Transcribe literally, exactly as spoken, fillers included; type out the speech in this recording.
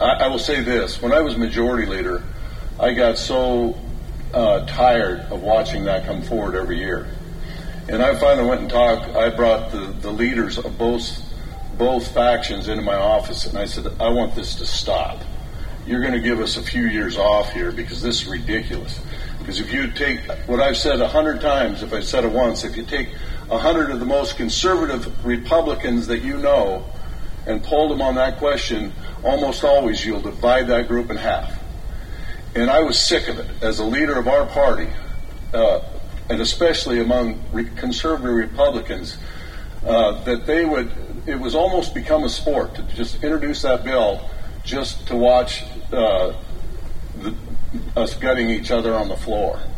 I, I will say this. When I was majority leader, I got so uh, tired of watching that come forward every year. And I finally went and talked. I brought the, the leaders of both both factions into my office, and I said, I want this to stop. You're going to give us a few years off here because this is ridiculous. Because if you take what I've said a hundred times, if I said it once, if you take a hundred of the most conservative Republicans that you know and poll them on that question, almost always you'll divide that group in half. And I was sick of it as a leader of our party, uh, and especially among re- conservative Republicans, uh, that they would, it was almost become a sport to just introduce that bill just to watch uh, the, us gutting each other on the floor.